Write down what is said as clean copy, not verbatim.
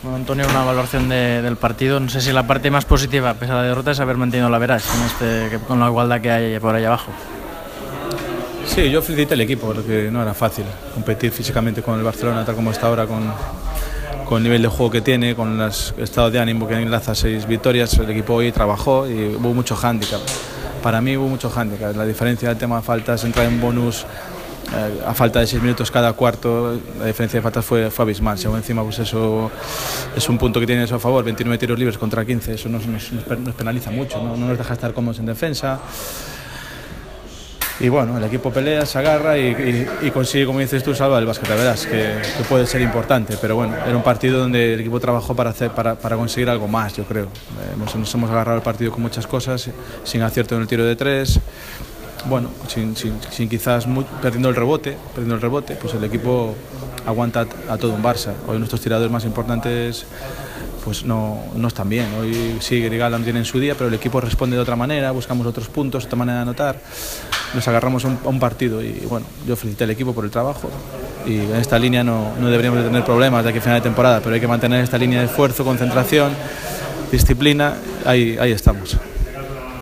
Bueno, Antonio, una valoración del partido. No sé si la parte más positiva, pese a la derrota, es haber mantenido la veras con la igualdad que hay por ahí abajo. Sí, yo felicité al equipo porque no era fácil competir físicamente con el Barcelona tal como está ahora, con el nivel de juego que tiene, con el estado de ánimo que enlaza 6 victorias. El equipo hoy trabajó y hubo mucho hándicap. Para mí hubo mucho hándicap. La diferencia del tema de faltas, entrar en bonus a falta de 6 minutos cada cuarto, la diferencia de faltas fue abismal. Según encima, pues eso es un punto que tiene eso a favor, 29 tiros libres contra 15, eso nos penaliza mucho, no nos deja estar cómodos en defensa. Y bueno, el equipo pelea, se agarra y consigue, como dices tú, salvar el básquet. La verdad es que puede ser importante, pero bueno, era un partido donde el equipo trabajó para conseguir algo más, yo creo. Nos hemos agarrado el partido con muchas cosas, sin acierto en el tiro de 3. Bueno, sin quizás perdiendo el rebote, pues el equipo aguanta a todo un Barça. Hoy nuestros tiradores más importantes pues no están bien. Hoy sí, Grigal no tiene en su día, pero el equipo responde de otra manera, buscamos otros puntos, otra manera de anotar. Nos agarramos a un partido y bueno, yo felicité al equipo por el trabajo y en esta línea no deberíamos de tener problemas de aquí a final de temporada, pero hay que mantener esta línea de esfuerzo, concentración, disciplina, ahí estamos.